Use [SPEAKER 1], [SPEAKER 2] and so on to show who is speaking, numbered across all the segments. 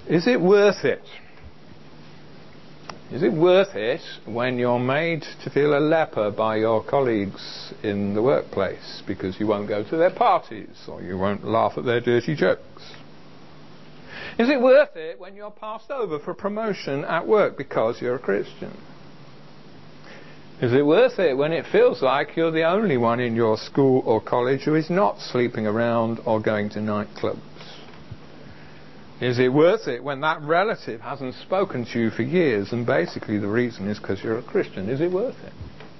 [SPEAKER 1] Is it worth it? Is it worth it when you're made to feel a leper by your colleagues in the workplace because you won't go to their parties or you won't laugh at their dirty jokes? Is it worth it when you're passed over for promotion at work because you're a Christian? Is it worth it when it feels like you're the only one in your school or college who is not sleeping around or going to nightclubs? Is it worth it when that relative hasn't spoken to you for years and basically the reason is because you're a Christian? Is it worth it?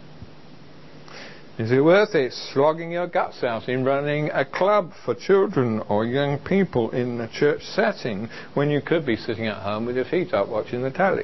[SPEAKER 1] Is it worth it slogging your guts out in running a club for children or young people in a church setting when you could be sitting at home with your feet up watching the telly?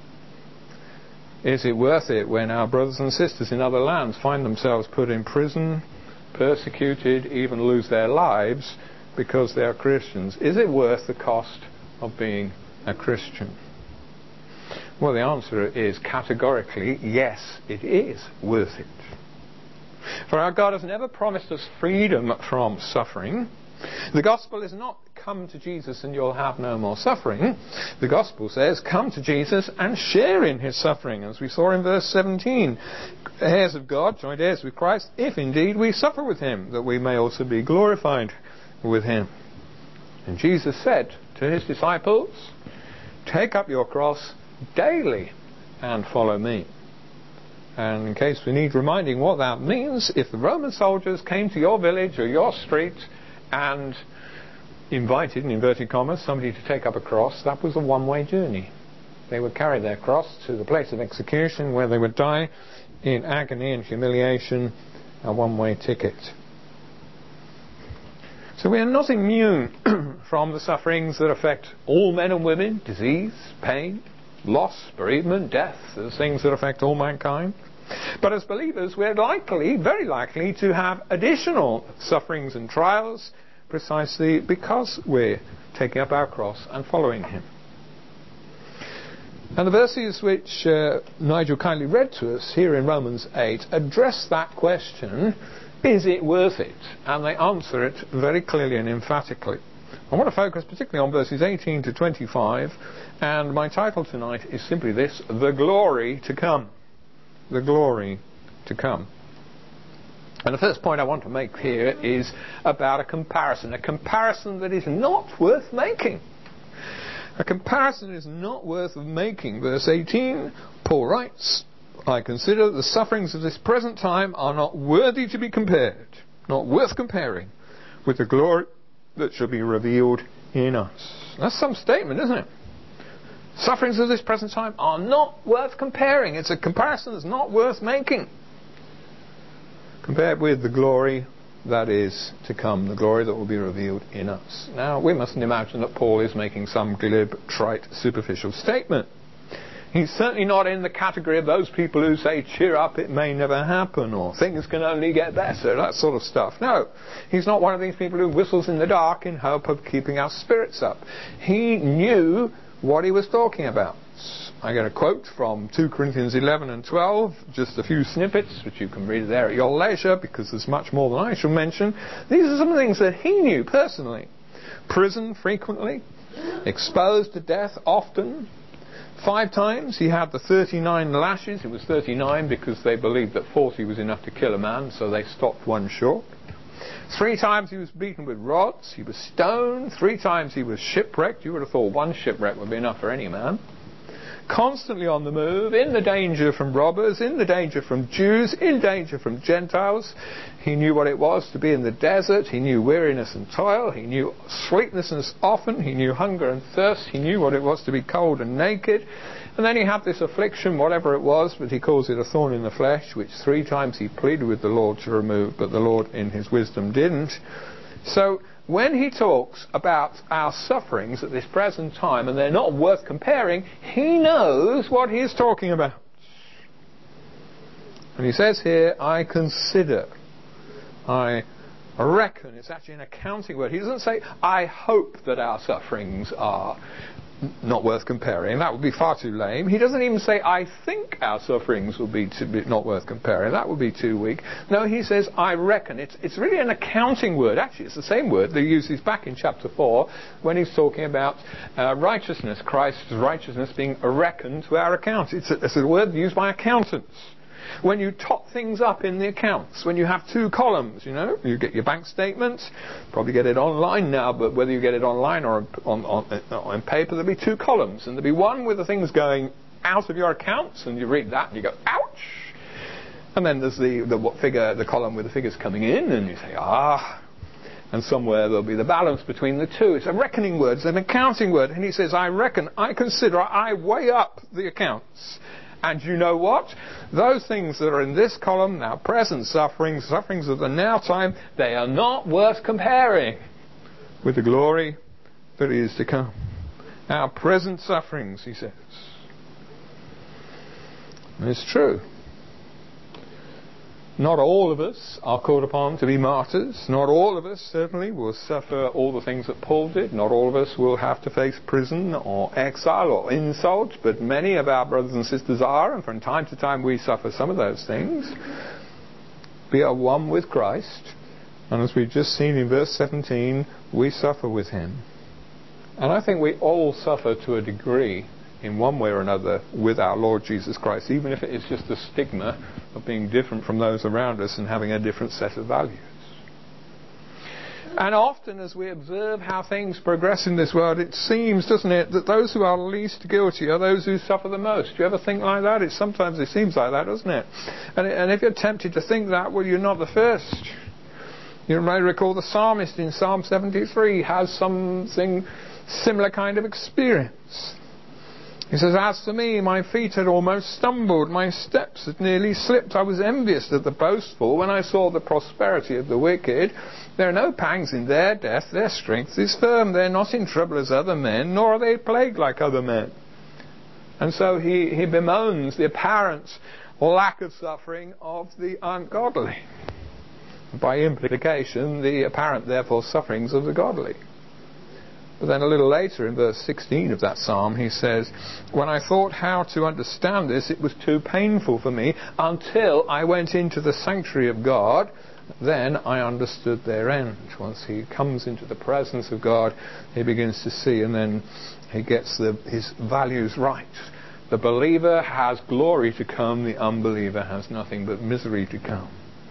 [SPEAKER 1] Is it worth it when our brothers and sisters in other lands find themselves put in prison, persecuted, even lose their lives because they are Christians? Is it worth the cost of being a Christian? Well, the answer is categorically yes, it is worth it. For our God has never promised us freedom from suffering. The gospel is not come to Jesus and you'll have no more suffering. The gospel says come to Jesus and share in his suffering, as we saw in verse 17. Heirs of God, joint heirs with Christ, if indeed we suffer with him, that we may also be glorified with him. And Jesus said to his disciples, take up your cross daily and follow me. And in case we need reminding what that means, if the Roman soldiers came to your village or your street and invited, in inverted commas, somebody to take up a cross, that was a one-way journey. They would carry their cross to the place of execution where they would die in agony and humiliation, a one-way ticket. So we are not immune from the sufferings that affect all men and women, disease, pain, loss, bereavement, death, the things that affect all mankind. But as believers, we're likely, very likely, to have additional sufferings and trials precisely because we're taking up our cross and following him. And the verses which Nigel kindly read to us here in Romans 8 address that question, is it worth it? And they answer it very clearly and emphatically. I want to focus particularly on verses 18 to 25, and my title tonight is simply this: the glory to come. The glory to come. And the first point I want to make here is about a comparison that is not worth making. A comparison is not worth making. Verse 18, Paul writes, I consider the sufferings of this present time are not worthy to be compared, not worth comparing, with the glory that shall be revealed in us. That's some statement, isn't it? Sufferings of this present time are not worth comparing. It's a comparison that's not worth making, compared with the glory that is to come, the glory that will be revealed in us. Now, we mustn't imagine that Paul is making some glib, trite, superficial statement. He's certainly not in the category of those people who say, cheer up, it may never happen, or things can only get better, that sort of stuff. No, he's not one of these people who whistles in the dark in hope of keeping our spirits up. He knew what he was talking about. I get a quote from 2 Corinthians 11 and 12, just a few snippets, which you can read there at your leisure, because there's much more than I shall mention. These are some things that he knew personally. Prison frequently, exposed to death often. 5 times he had the 39 lashes. It was 39 because they believed that 40 was enough to kill a man, so they stopped one short. 3 times he was beaten with rods. He was stoned. 3 times he was shipwrecked. You would have thought one shipwreck would be enough for any man. Constantly on the move, in the danger from robbers, in the danger from Jews, in danger from Gentiles. He knew what it was to be in the desert. He knew weariness and toil. He knew sleeplessness often. He knew hunger and thirst. He knew what it was to be cold and naked. And then he had this affliction, whatever it was, but he calls it a thorn in the flesh, which 3 times he pleaded with the Lord to remove, but the Lord in his wisdom didn't. So when he talks about our sufferings at this present time, and they're not worth comparing, he knows what he is talking about. And he says here, I consider, I reckon. It's actually an accounting word. He doesn't say, I hope that our sufferings are not worth comparing. That would be far too lame. He doesn't even say, I think our sufferings will be not worth comparing. That would be too weak. No, he says, I reckon. It's really an accounting word. Actually, it's the same word that he uses back in chapter 4 when he's talking about righteousness, Christ's righteousness being reckoned to our account. It's a word used by accountants. When you top things up in the accounts, when you have two columns, you get your bank statements, probably get it online now, but whether you get it online or on paper, there'll be two columns, and there'll be one with the things going out of your accounts, and you read that and you go, ouch! And then there's the column with the figures coming in, and you say, and somewhere there'll be the balance between the two. It's a reckoning word, it's an accounting word, and he says, I reckon, I consider, I weigh up the accounts. And you know what? Those things that are in this column, now present sufferings of the now time, they are not worth comparing with the glory that is to come. Our present sufferings, he says. And it's true. Not all of us are called upon to be martyrs. Not all of us, certainly, will suffer all the things that Paul did. Not all of us will have to face prison or exile or insult, but many of our brothers and sisters are, and from time to time we suffer some of those things. We are one with Christ, and as we've just seen in verse 17, we suffer with him. And I think we all suffer to a degree, in one way or another, with our Lord Jesus Christ, even if it is just a stigma of being different from those around us and having a different set of values. And often as we observe how things progress in this world, it seems, doesn't it, that those who are least guilty are those who suffer the most. Do you ever think like that? Sometimes it seems like that, doesn't it? And if you're tempted to think that, well, you're not the first. You may recall the psalmist in Psalm 73 has something similar kind of experience. He says, as for me, my feet had almost stumbled, my steps had nearly slipped. I was envious of the boastful when I saw the prosperity of the wicked. There are no pangs in their death, their strength is firm. They're not in trouble as other men, nor are they plagued like other men. And so he bemoans the apparent lack of suffering of the ungodly. By implication, the apparent, therefore, sufferings of the godly. But then a little later in verse 16 of that psalm he says, when I thought how to understand this, it was too painful for me until I went into the sanctuary of God. Then I understood their end. Once he comes into the presence of God, he begins to see, and then he gets his values right. The believer has glory to come, the unbeliever has nothing but misery to come.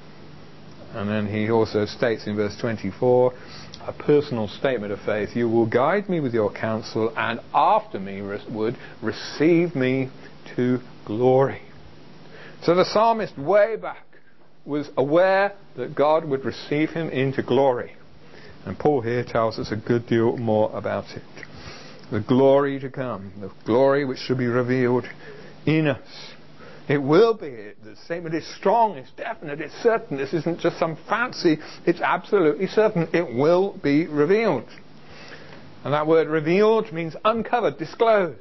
[SPEAKER 1] And then he also states in verse 24, a personal statement of faith, you will guide me with your counsel, and after me would receive me to glory. So the psalmist way back was aware that God would receive him into glory. And Paul here tells us a good deal more about it. The glory to come, the glory which should be revealed in us. It will be. The statement is strong, it's definite, it's certain. This isn't just some fancy, it's absolutely certain. It will be revealed. And that word revealed means uncovered, disclosed.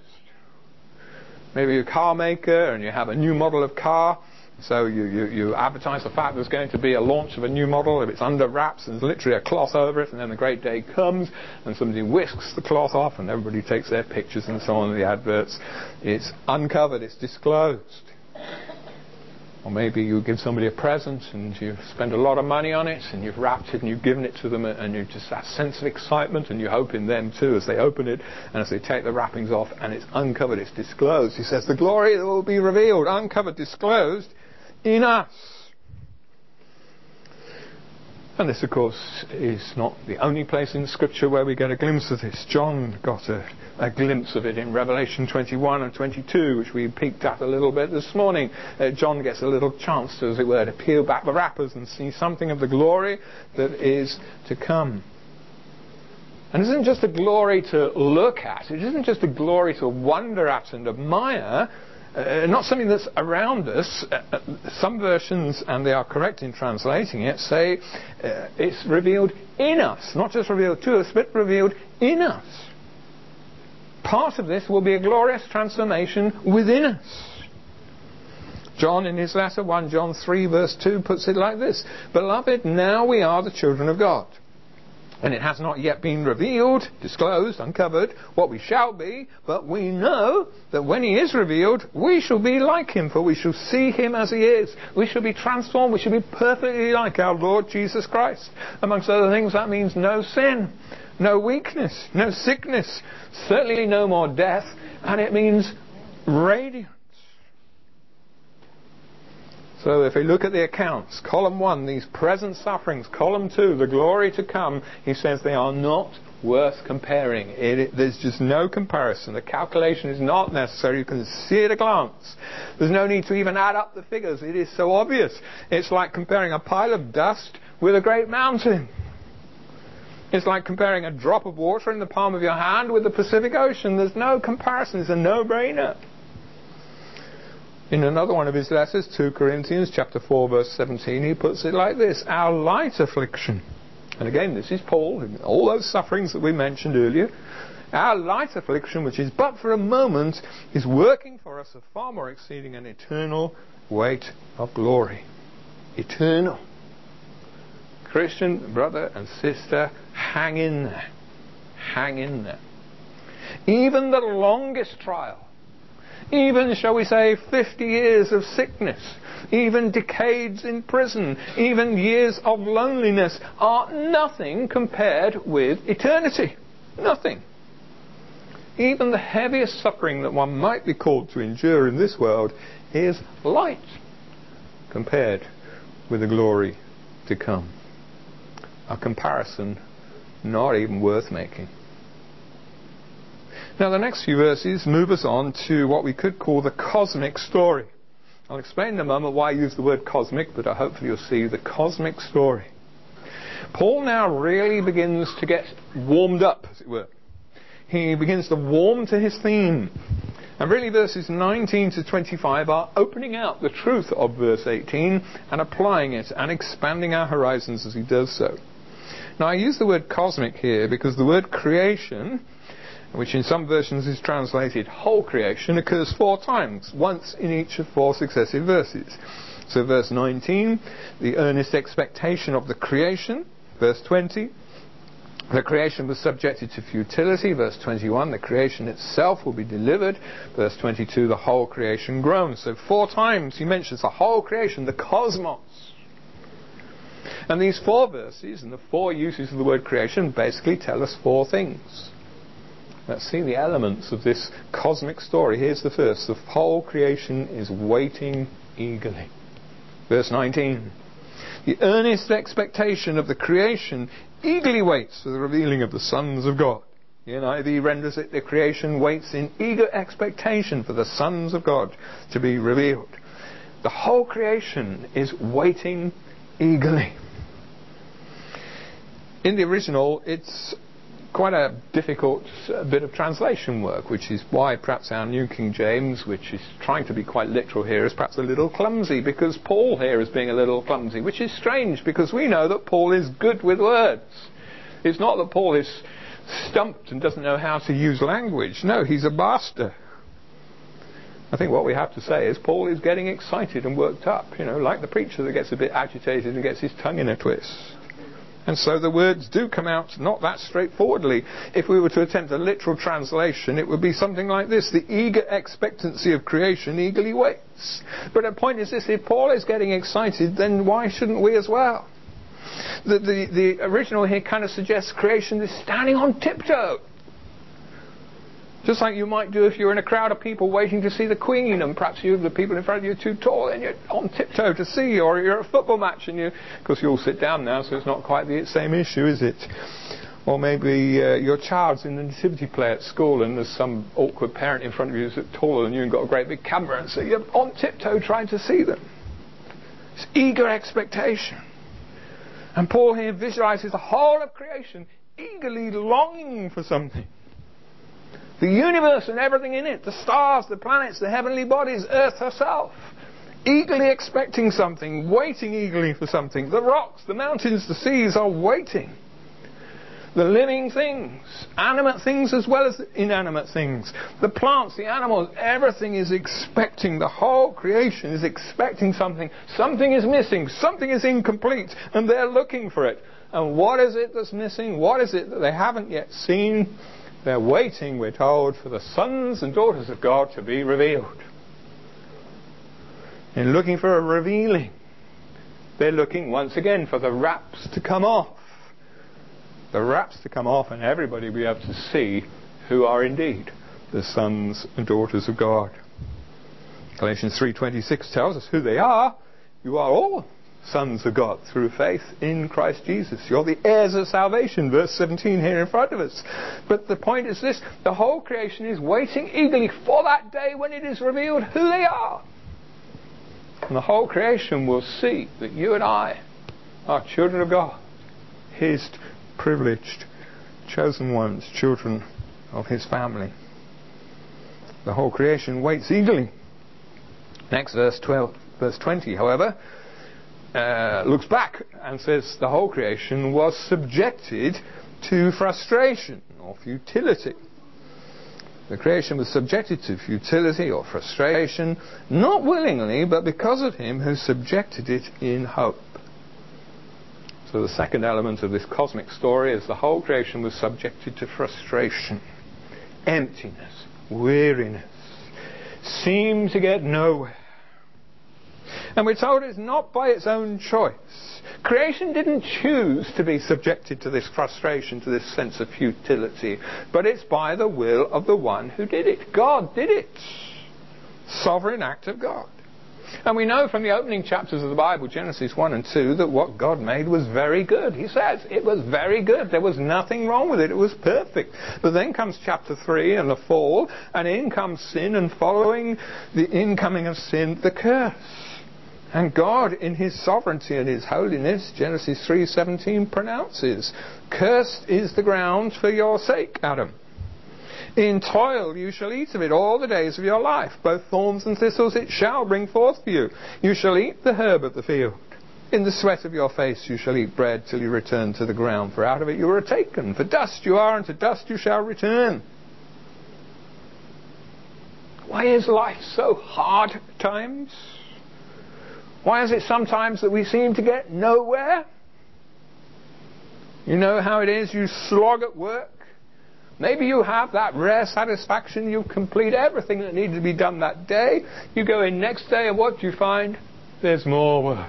[SPEAKER 1] Maybe you're a car maker and you have a new model of car, so you advertise the fact there's going to be a launch of a new model. If it's under wraps, there's literally a cloth over it, and then the great day comes and somebody whisks the cloth off and everybody takes their pictures and so on in the adverts. It's uncovered, it's disclosed. Or maybe you give somebody a present and you've spent a lot of money on it and you've wrapped it and you've given it to them, and you just that sense of excitement, and you hope in them too as they open it and as they take the wrappings off, and it's uncovered, it's disclosed. He says the glory that will be revealed, uncovered, disclosed in us. And this, of course, is not the only place in Scripture where we get a glimpse of this. John got a glimpse of it in Revelation 21 and 22, which we peeked at a little bit this morning. John gets a little chance to, as it were, to peel back the wrappers and see something of the glory that is to come. And it isn't just a glory to look at. It isn't just a glory to wonder at and admire. Not something that's around us. Some versions, and they are correct in translating it, say it's revealed in us. Not just revealed to us, but revealed in us. Part of this will be a glorious transformation within us. John, in his letter, 1 John 3 verse 2, puts it like this: Beloved, now we are the children of God. And it has not yet been revealed, disclosed, uncovered, what we shall be, but we know that when he is revealed, we shall be like him, for we shall see him as he is. We shall be transformed, we shall be perfectly like our Lord Jesus Christ. Amongst other things, that means no sin, no weakness, no sickness, certainly no more death, and it means radiance. So if we look at the accounts, column 1, these present sufferings, column 2, the glory to come, he says they are not worth comparing. There's just no comparison. The calculation is not necessary. You can see at a glance. There's no need to even add up the figures. It is so obvious. It's like comparing a pile of dust with a great mountain. It's like comparing a drop of water in the palm of your hand with the Pacific Ocean. There's no comparison. It's a no-brainer. In another one of his letters, 2 Corinthians chapter 4 verse 17, he puts it like this: our light affliction, and again this is Paul, all those sufferings that we mentioned earlier, our light affliction, which is but for a moment, is working for us a far more exceeding and eternal weight of glory. Eternal. Christian, brother and sister, hang in there. Hang in there. Even the longest trial, even, shall we say, 50 years of sickness, even decades in prison, even years of loneliness are nothing compared with eternity. Nothing. Even the heaviest suffering that one might be called to endure in this world is light compared with the glory to come. A comparison not even worth making. Now the next few verses move us on to what we could call the cosmic story. I'll explain in a moment why I use the word cosmic, but hopefully you'll see the cosmic story. Paul now really begins to get warmed up, as it were. He begins to warm to his theme. And really verses 19 to 25 are opening out the truth of verse 18 and applying it and expanding our horizons as he does so. Now I use the word cosmic here because the word creation, which in some versions is translated whole creation, occurs 4 times, once in each of 4 successive verses. So verse 19, the earnest expectation of the creation. Verse 20, the creation was subjected to futility. Verse 21, the creation itself will be delivered. Verse 22, the whole creation groans. So 4 times he mentions the whole creation, the cosmos. And these 4 verses and the 4 uses of the word creation basically tell us 4 things. Let's see the elements of this cosmic story. Here's the first. The whole creation is waiting eagerly. Verse 19. The earnest expectation of the creation eagerly waits for the revealing of the sons of God. The NIV renders it, the creation waits in eager expectation for the sons of God to be revealed. The whole creation is waiting eagerly. In the original, it's quite a difficult bit of translation work, which is why perhaps our New King James, which is trying to be quite literal here, is perhaps a little clumsy, because Paul here is being a little clumsy, which is strange because we know that Paul is good with words. It's not that Paul is stumped and doesn't know how to use language. No, he's a master. I think what we have to say is Paul is getting excited and worked up, like the preacher that gets a bit agitated and gets his tongue in a twist. And so the words do come out not that straightforwardly. If we were to attempt a literal translation, it would be something like this: the eager expectancy of creation eagerly waits. But the point is this: if Paul is getting excited, then why shouldn't we as well? The original here kind of suggests creation is standing on tiptoe. Just like you might do if you're in a crowd of people waiting to see the Queen, and perhaps the people in front of you are too tall and you're on tiptoe to see, or you're at a football match and of course you all sit down now, so it's not quite the same issue, is it? Or maybe your child's in the nativity play at school and there's some awkward parent in front of you who's taller than you and got a great big camera, and so you're on tiptoe trying to see them. It's eager expectation. And Paul here visualizes the whole of creation eagerly longing for something. The universe and everything in it, the stars, the planets, the heavenly bodies, Earth herself, eagerly expecting something, waiting eagerly for something. The rocks, the mountains, the seas are waiting. The living things, animate things as well as inanimate things, the plants, the animals, everything is expecting. The whole creation is expecting something. Something is missing, something is incomplete, and they're looking for it. And what is it that's missing? What is it that they haven't yet seen? They're waiting, we're told, for the sons and daughters of God to be revealed. In looking for a revealing, they're looking once again for the wraps to come off. The wraps to come off and everybody will be able to see who are indeed the sons and daughters of God. Galatians 3:26 tells us who they are. You are all sons of God through faith in Christ Jesus. You're the heirs of salvation, verse 17 here in front of us. But the point is this: the whole creation is waiting eagerly for that day when it is revealed who they are. And the whole creation will see that you and I are children of God, His privileged, chosen ones, children of His family. The whole creation waits eagerly. Next verse 20, however, looks back and says the whole creation was subjected to frustration or futility. The creation was subjected to futility or frustration, not willingly, but because of Him who subjected it in hope. So the second element of this cosmic story is the whole creation was subjected to frustration, emptiness, weariness, seemed to get nowhere. And we're told it's not by its own choice. Creation didn't choose to be subjected to this frustration, to this sense of futility, but it's by the will of the one who did it. God did it. Sovereign act of God. And we know from the opening chapters of the Bible, Genesis 1 and 2, that what God made was very good. He says it was very good. There was nothing wrong with it. It was perfect. But then comes chapter 3 and the fall, and in comes sin, and following the incoming of sin, the curse. And God, in His sovereignty and His holiness, Genesis 3:17 pronounces, "Cursed is the ground for your sake, Adam. In toil you shall eat of it all the days of your life. Both thorns and thistles it shall bring forth for you. You shall eat the herb of the field. In the sweat of your face you shall eat bread till you return to the ground. For out of it you were taken. For dust you are, and to dust you shall return." Why is life so hard at times? Why is it sometimes that we seem to get nowhere? You know how it is, you slog at work. Maybe you have that rare satisfaction, you complete everything that needed to be done that day. You go in next day, and what do you find? There's more work.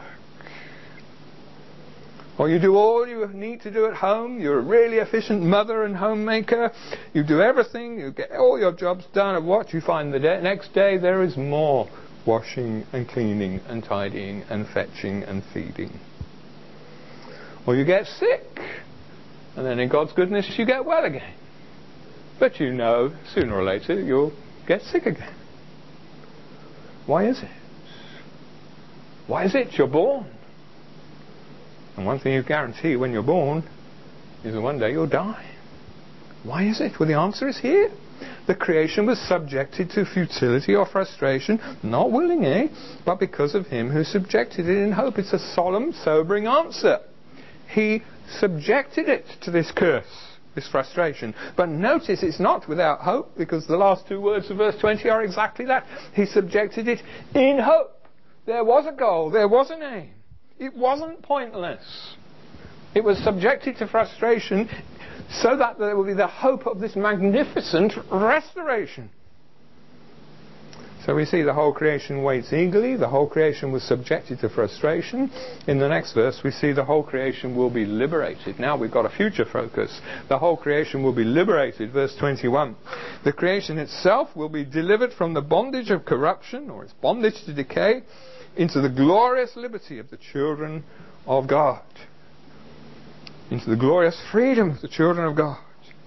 [SPEAKER 1] Or you do all you need to do at home. You're a really efficient mother and homemaker. You do everything, you get all your jobs done, and what do you find the next day? There is more washing and cleaning and tidying and fetching and feeding. Or you get sick, and then in God's goodness you get well again. But you know, sooner or later you'll get sick again. Why is it? Why is it you're born? And one thing you guarantee when you're born is that one day you'll die. Why is it? Well, the answer is here. The creation was subjected to futility or frustration, not willingly, but because of Him who subjected it in hope. It's a solemn, sobering answer. He subjected it to this curse, this frustration. But notice it's not without hope, because the last two words of verse 20 are exactly that. He subjected it in hope. There was a goal, there was an aim. It wasn't pointless. It was subjected to frustration so that there will be the hope of this magnificent restoration. So we see the whole creation waits eagerly. The whole creation was subjected to frustration. In the next verse we see the whole creation will be liberated. Now we've got a future focus. The whole creation will be liberated. Verse 21. The creation itself will be delivered from the bondage of corruption, or its bondage to decay, into the glorious liberty of the children of God. Into the glorious freedom of the children of God.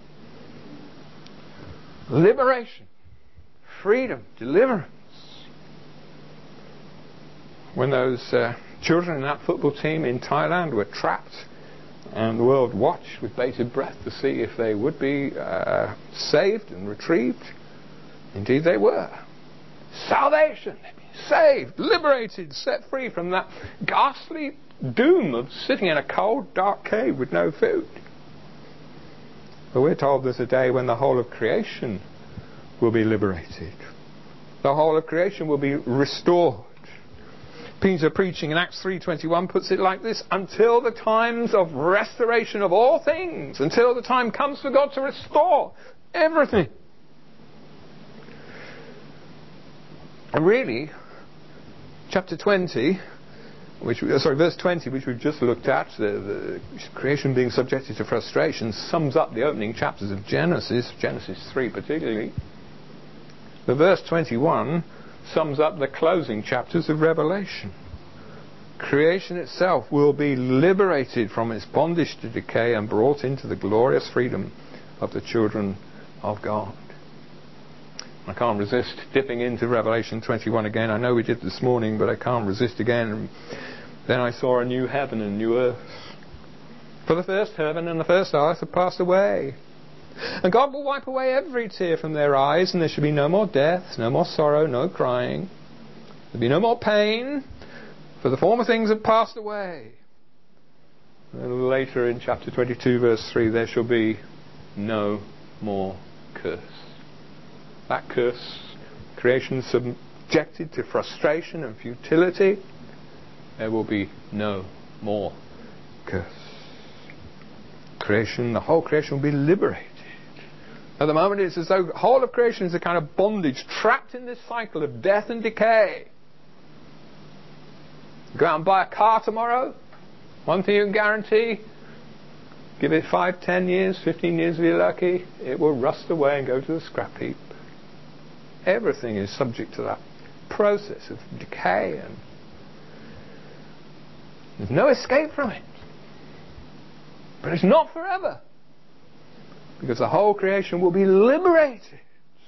[SPEAKER 1] Liberation, freedom, deliverance. When those children in that football team in Thailand were trapped, and the world watched with bated breath to see if they would be saved and retrieved, indeed they were. Salvation, saved, liberated, set free from that ghastly doom of sitting in a cold, dark cave with no food. But we're told there's a day when the whole of creation will be liberated. The whole of creation will be restored. Peter, preaching in Acts 3:21, puts it like this: until the times of restoration of all things, until the time comes for God to restore everything. And really, chapter 20, verse 20, which we've just looked at, the creation being subjected to frustration, sums up the opening chapters of Genesis 3 particularly. The verse 21 sums up the closing chapters of Revelation. Creation itself will be liberated from its bondage to decay and brought into the glorious freedom of the children of God. I can't resist dipping into Revelation 21 again. I know we did this morning, but I can't resist again. Then I saw a new heaven and a new earth. For the first heaven and the first earth have passed away. And God will wipe away every tear from their eyes, and there shall be no more death, no more sorrow, no crying. There will be no more pain, for the former things have passed away. And later in chapter 22, verse 3, there shall be no more curse. That curse, creation subjected to frustration and futility, there will be no more curse. Creation, the whole creation will be liberated. At the moment it's as though the whole of creation is a kind of bondage, trapped in this cycle of death and decay. Go out and buy a car tomorrow, one thing you can guarantee, give it 5, 10 years, 15 years if you're lucky, it will rust away and go to the scrap heap. Everything is subject to that process of decay, and there's no escape from it. But it's not forever, because the whole creation will be liberated.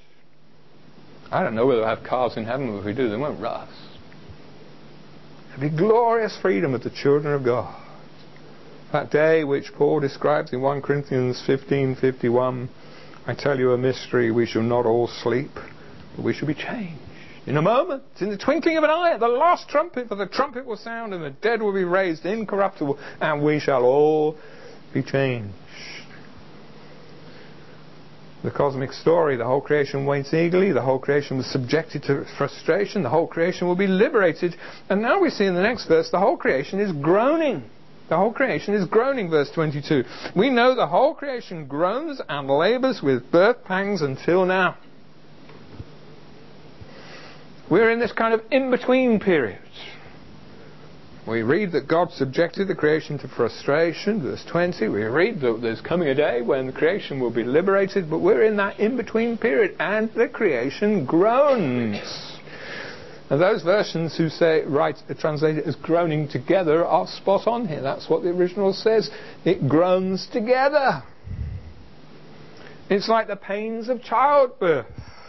[SPEAKER 1] I don't know whether we'll have cars in heaven, but if we do, they won't rust. There'll be glorious freedom of the children of God. That day which Paul describes in 1 Corinthians 15:51, I tell you a mystery, we shall not all sleep, but we shall be changed. In a moment, in the twinkling of an eye, at the last trumpet, for the trumpet will sound, and the dead will be raised incorruptible, and we shall all be changed. The cosmic story, the whole creation waits eagerly, the whole creation was subjected to frustration, the whole creation will be liberated. And now we see in the next verse, the whole creation is groaning. The whole creation is groaning, verse 22. We know the whole creation groans and labours with birth pangs until now. We're in this kind of in-between period. We read that God subjected the creation to frustration, verse 20. We read that there's coming a day when the creation will be liberated, but we're in that in-between period, and the creation groans. And those versions who translate it as groaning together are spot on here. That's what the original says. It groans together. It's like the pains of childbirth.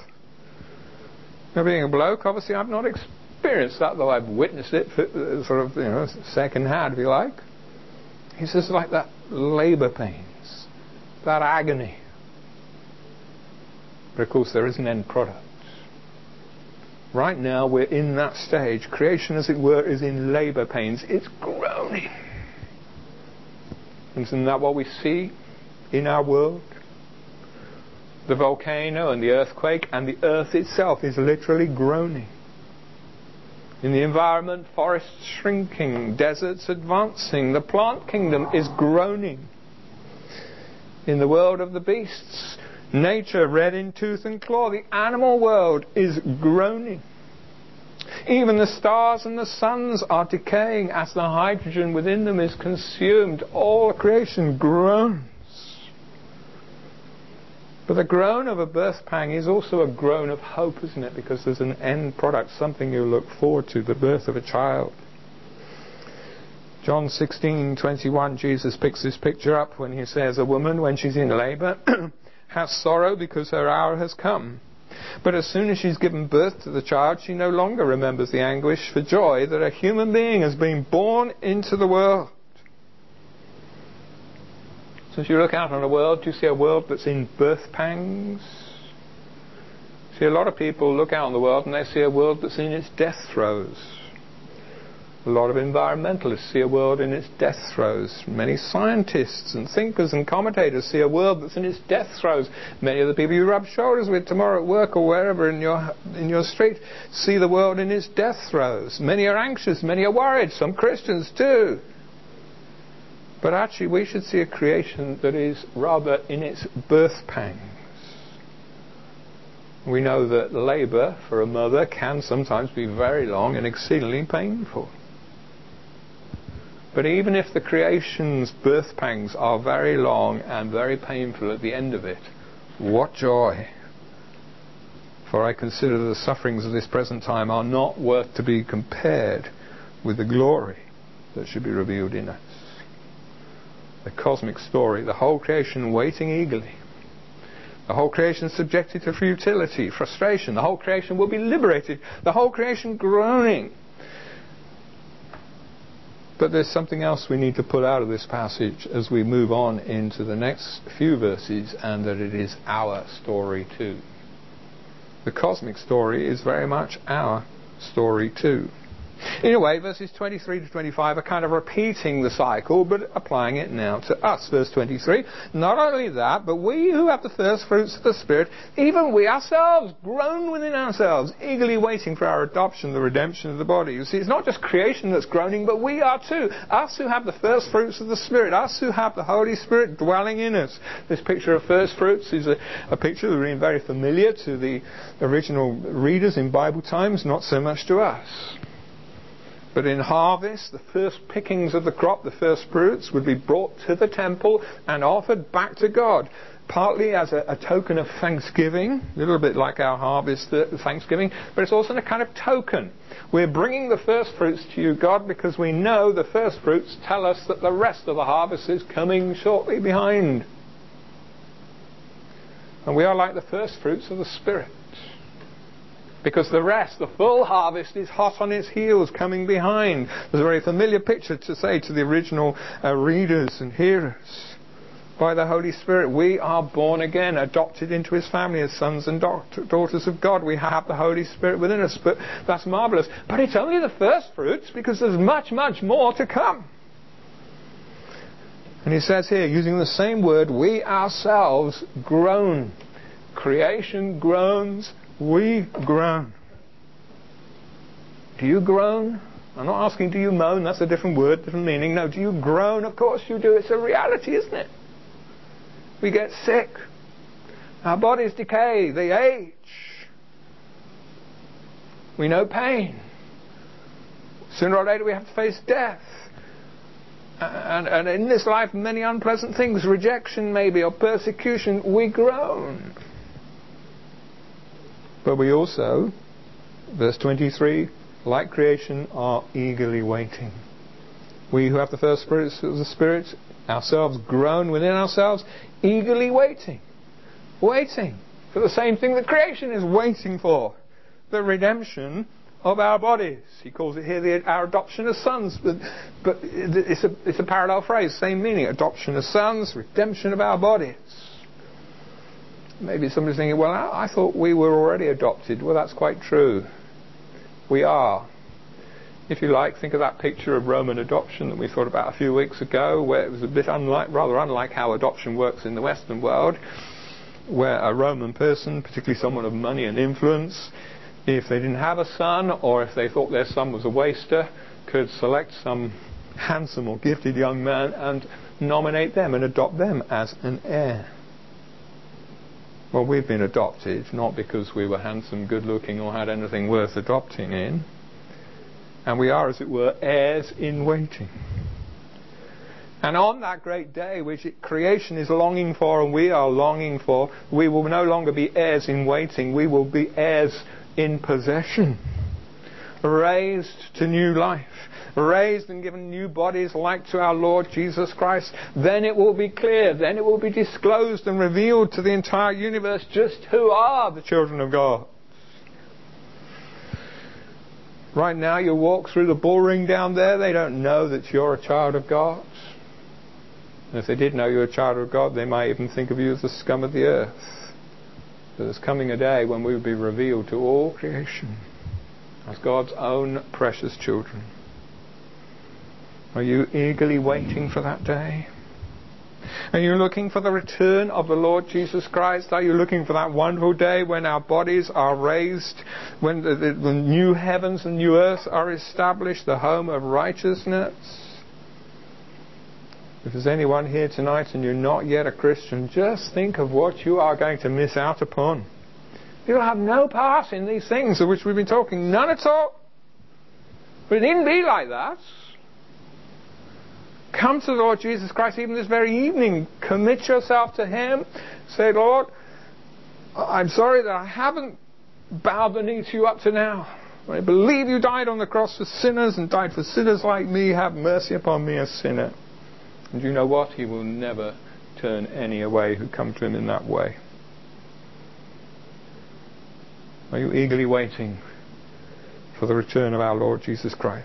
[SPEAKER 1] Now, being a bloke, obviously I've not experienced that, though I've witnessed it second hand, if you like. He says, like that labour pains, that agony. But of course there is an end product. Right now we're in that stage. Creation, as it were, is in labour pains. It's groaning. Isn't that what we see in our world? The volcano and the earthquake and the earth itself is literally groaning. In the environment, forests shrinking, deserts advancing, the plant kingdom is groaning. In the world of the beasts, nature red in tooth and claw, the animal world is groaning. Even the stars and the suns are decaying as the hydrogen within them is consumed. All creation groans. But the groan of a birth pang is also a groan of hope, isn't it? Because there's an end product, something you look forward to, the birth of a child. John 16:21, Jesus picks this picture up when he says, a woman, when she's in labour, has sorrow because her hour has come. But as soon as she's given birth to the child, she no longer remembers the anguish for joy that a human being has been born into the world. So as you look out on a world, do you see a world that's in birth pangs? See, a lot of people look out on the world and they see a world that's in its death throes. A lot of environmentalists see a world in its death throes. Many scientists and thinkers and commentators see a world that's in its death throes. Many of the people you rub shoulders with tomorrow at work or wherever in your street see the world in its death throes. Many are anxious, many are worried, some Christians too. But actually we should see a creation that is rather in its birth pangs. We know that labour for a mother can sometimes be very long and exceedingly painful. But even if the creation's birth pangs are very long and very painful at the end of it, what joy! For I consider the sufferings of this present time are not worth to be compared with the glory that should be revealed in us. The cosmic story, the whole creation waiting eagerly. The whole creation subjected to futility, frustration. The whole creation will be liberated. The whole creation groaning. But there's something else we need to pull out of this passage as we move on into the next few verses, and that it is our story too. The cosmic story is very much our story too. In a way, verses 23 to 25 are kind of repeating the cycle, but applying it now to us. Verse 23, not only that, but we who have the first fruits of the Spirit, even we ourselves, groan within ourselves, eagerly waiting for our adoption, the redemption of the body. You see, it's not just creation that's groaning, but we are too. Us who have the first fruits of the Spirit, us who have the Holy Spirit dwelling in us. This picture of first fruits is a picture that would be very familiar to the original readers in Bible times, not so much to us. But in harvest, the first pickings of the crop, the first fruits, would be brought to the temple and offered back to God, partly as a token of thanksgiving, a little bit like our harvest thanksgiving, but it's also a kind of token. We're bringing the first fruits to you, God, because we know the first fruits tell us that the rest of the harvest is coming shortly behind. And we are like the first fruits of the Spirit. Because the rest, the full harvest, is hot on its heels, coming behind. There's a very familiar picture to say to the original readers and hearers. By the Holy Spirit, we are born again, adopted into His family as sons and daughters of God. We have the Holy Spirit within us, but that's marvellous. But it's only the first fruits, because there's much, much more to come. And he says here, using the same word, we ourselves groan. Creation groans. We groan. Do you groan? I'm not asking do you moan, that's a different word, different meaning. No, do you groan? Of course you do. It's a reality, isn't it? We get sick. Our bodies decay. They age. We know pain. Sooner or later we have to face death. And in this life many unpleasant things, rejection maybe, or persecution. We groan. But we also, verse 23, like creation, are eagerly waiting. We who have the first fruits of the Spirit, ourselves groan within ourselves, eagerly waiting. Waiting for the same thing that creation is waiting for. The redemption of our bodies. He calls it here our adoption as sons. But it's a parallel phrase, same meaning. Adoption as sons, redemption of our bodies. Maybe somebody's thinking, well, I thought we were already adopted. Well, that's quite true. We are. If you like, think of that picture of Roman adoption that we thought about a few weeks ago, where it was a bit rather unlike how adoption works in the Western world, where a Roman person, particularly someone of money and influence, if they didn't have a son, or if they thought their son was a waster, could select some handsome or gifted young man and nominate them and adopt them as an heir. Well, we've been adopted, not because we were handsome, good-looking, or had anything worth adopting in. And we are, as it were, heirs in waiting. And on that great day, which creation is longing for and we are longing for, we will no longer be heirs in waiting. We will be heirs in possession. Raised to new life. Raised and given new bodies like to our Lord Jesus Christ. Then it will be clear, then it will be disclosed and revealed to the entire universe just who are the children of God. Right now you walk through the bullring down there, they don't know that you're a child of God. And if they did know you're a child of God, they might even think of you as the scum of the earth. But there's coming a day when we will be revealed to all creation as God's own precious children. Are you eagerly waiting for that day? Are you looking for the return of the Lord Jesus Christ? Are you looking for that wonderful day when our bodies are raised, when the new heavens and new earth are established, the home of righteousness? If there's anyone here tonight and you're not yet a Christian, just think of what you are going to miss out upon. You'll have no part in these things of which we've been talking, none at all. But it needn't be like that. Come to the Lord Jesus Christ even this very evening. Commit yourself to Him. Say, Lord, I'm sorry that I haven't bowed the knee to you up to now. I believe you died on the cross for sinners and died for sinners like me. Have mercy upon me, a sinner. And you know what? He will never turn any away who come to Him in that way. Are you eagerly waiting for the return of our Lord Jesus Christ?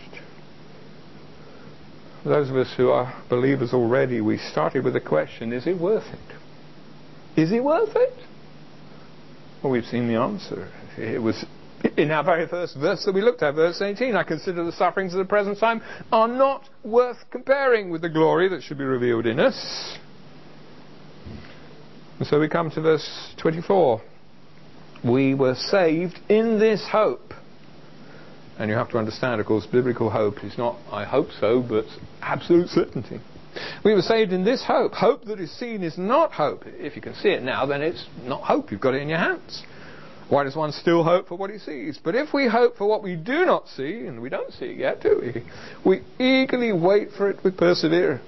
[SPEAKER 1] For those of us who are believers already, we started with the question, is it worth it? Is it worth it? Well, we've seen the answer. It was in our very first verse that we looked at, verse 18. I consider the sufferings of the present time are not worth comparing with the glory that should be revealed in us. And so we come to verse 24. We were saved in this hope. And you have to understand, of course, biblical hope is not, I hope so, but absolute certainty. We were saved in this hope. Hope that is seen is not hope. If you can see it now, then it's not hope. You've got it in your hands. Why does one still hope for what he sees? But if we hope for what we do not see, and we don't see it yet, do we? We eagerly wait for it with perseverance.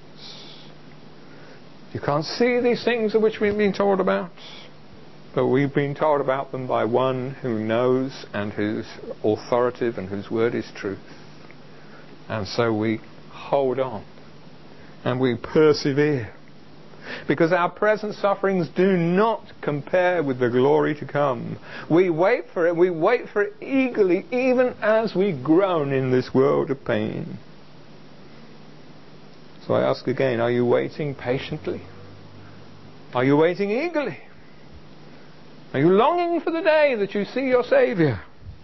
[SPEAKER 1] You can't see these things of which we've been told about. But we've been told about them by one who knows and who's authoritative and whose word is truth. And so we hold on and we persevere. Because our present sufferings do not compare with the glory to come. We wait for it. We wait for it eagerly, even as we groan in this world of pain. So I ask again, are you waiting patiently? Are you waiting eagerly? Are you longing for the day that you see your Saviour?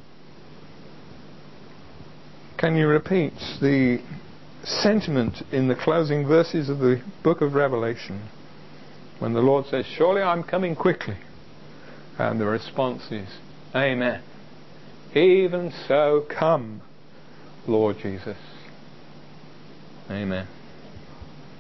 [SPEAKER 1] Can you repeat the sentiment in the closing verses of the book of Revelation when the Lord says, surely I'm coming quickly? And the response is, Amen. Even so, come, Lord Jesus. Amen.